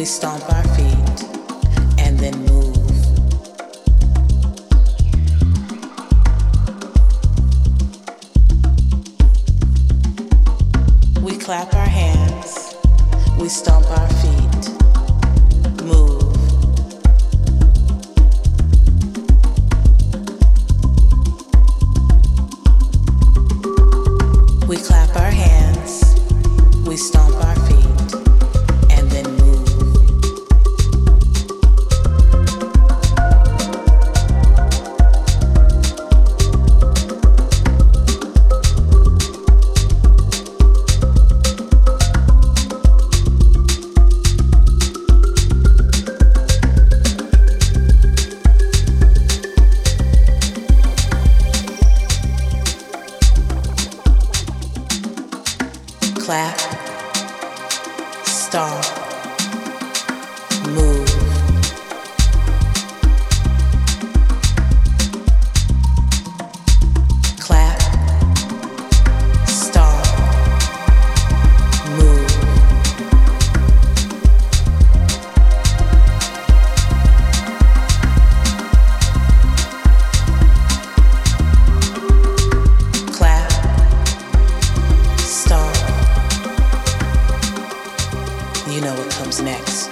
We stomp our feet and then move. We clap our hands, we stomp our feet, move. We clap our hands, we stomp our feet, and then move. Clap, stomp, move. Clap, stomp, move. Clap, stomp. You know what comes next.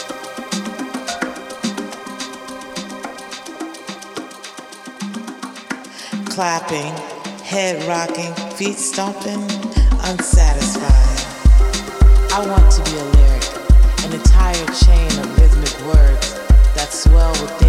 Clapping, head rocking, feet stomping, unsatisfied. I want to be a lyric, an entire chain of rhythmic words that swell within.